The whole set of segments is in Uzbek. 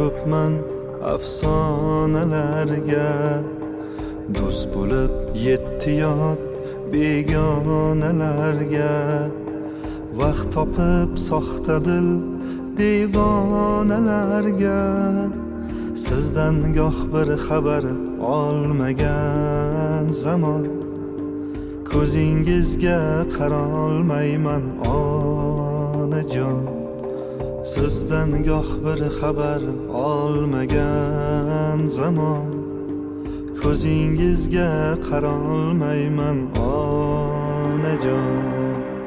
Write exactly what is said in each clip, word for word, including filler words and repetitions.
ko'pman afsonalarga, do'st bo'lib yetti yot begonalarga, vaqt topib soxta dil devonalarga, sizdan goh bir xabar olmagan zamon, ko'zingizga qarolmayman onajon. Sizdan goh bir xabar olmagan zamon, ko'zingizga qarolmayman onajon.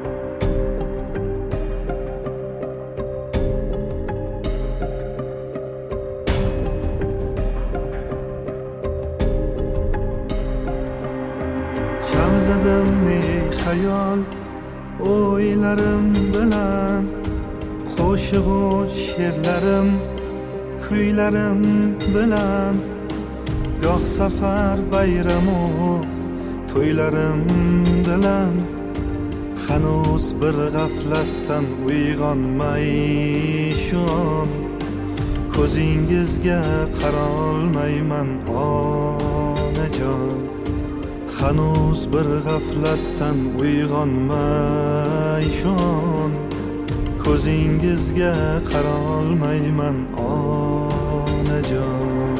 Chalg'idim ne xayol o'ylarim bilan, qo'shig'u she'rlarim kuylarim bilan, goh safar bayramu to'ylarim bilan, hanuz bir g'aflatdan uyg'onmay shu on, ko'zingizga qarolmayman onajon. Hanuz bir g'aflatdan uyg'onmay shu on, ko'zingizga qarolmayman onajon.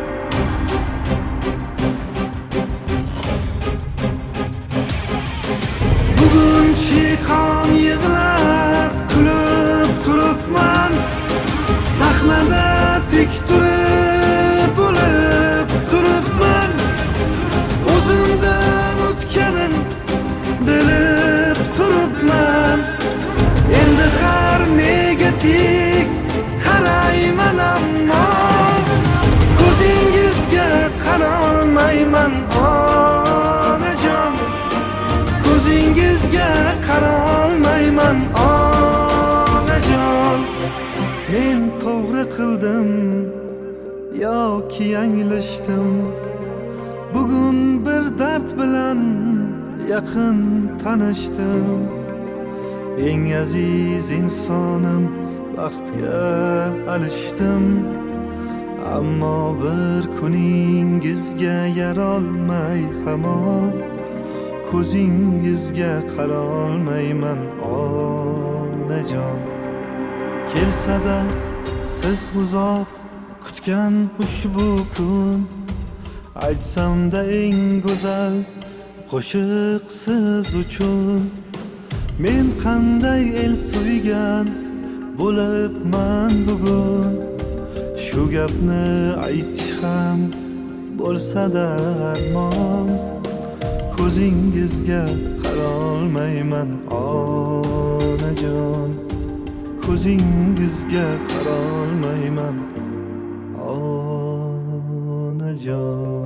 Bugun chiqon yig'lab kulib turibman, sahnada tik turib bo'lib turibman, o'zimdan o'tganin bilib turibman. Endi har negativ qarayman, ammo ko'zingizga qarolmayman onajon. Ko'zingizga qarolmayman onajon. Men to'g'ri qildim yoki yanglishdim, bugun bir dard bilan yaqin tanishdim. Eng aziz insonim baxtga alishdim, ammo bir kuningizga yarolmay hamon, ko'zingizga qarolmayman onajon. Kelsada siz uzoq kutgan ushbu kun, aytsamda eng go'zal qo'shiq siz uchun. Men qanday el suygan bo'libman bugun, shu gapni aytish ham bo'lsa-da armon, ko'zingizga qarolmayman onajon. Ko'zingizga qarolmayman onajon.